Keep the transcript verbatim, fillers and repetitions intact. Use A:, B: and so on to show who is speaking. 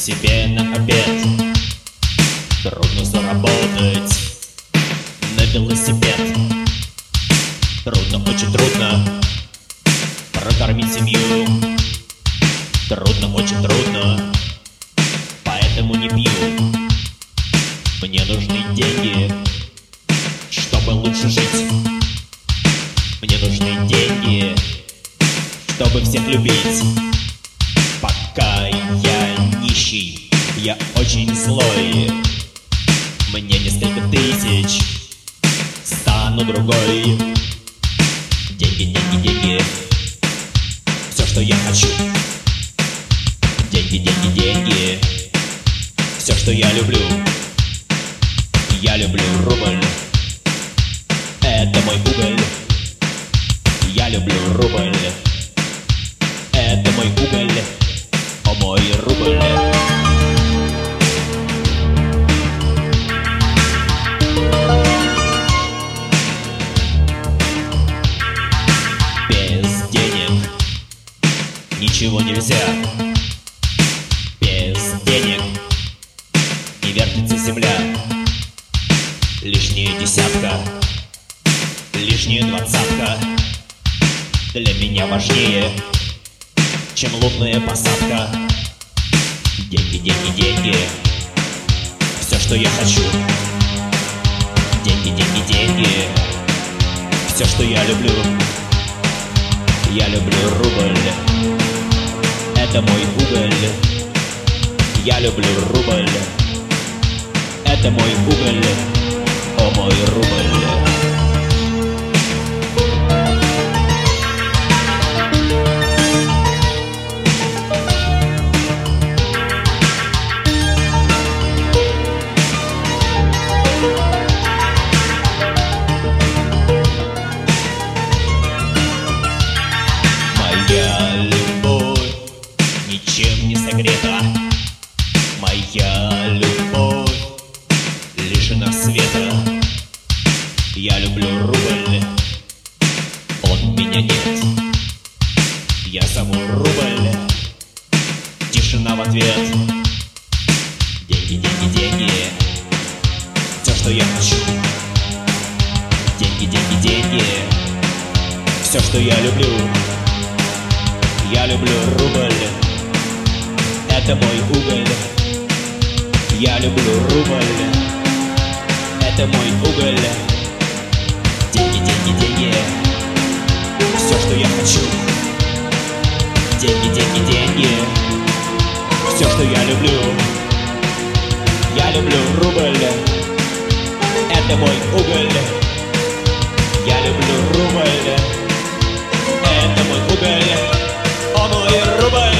A: себе на обед. Трудно заработать на велосипед. Трудно, очень трудно прокормить семью. Трудно, очень трудно, поэтому не пью. Мне нужны деньги, чтобы лучше жить. Мне нужны деньги, чтобы всех любить. Пока я нищий, я очень злой. Мне несколько тысяч, стану другой. Деньги, деньги, деньги, все, что я хочу. Деньги, деньги, деньги, все, что я люблю. Я люблю рубль, это мой уголь. Я люблю рубль, это мой уголь, о мой рубль. Без денег ничего нельзя. Без денег не вертится земля. Лишняя десятка, лишняя двадцатка для меня важнее, чем лунная посадка. Деньги, деньги, деньги, все, что я хочу. Деньги, деньги, деньги, все, что я люблю. Я люблю рубль, это мой уголь. Я люблю рубль, это мой уголь, о мой рубль. Моя любовь ничем не согрета. Моя любовь лишена света. Я люблю рубль, он меня нет. Я зову рубль, тишина в ответ. Деньги, деньги, деньги, все, что я хочу. Деньги, деньги, деньги, все, что я люблю. Я люблю рубль, это мой уголь. Я люблю рубль, это мой уголь. Деньги, деньги, деньги, все, что я хочу. Деньги, деньги, деньги, все, что я люблю. Я люблю рубль, это мой уголь. Я люблю рубль, это мой уголь, о мой рубль.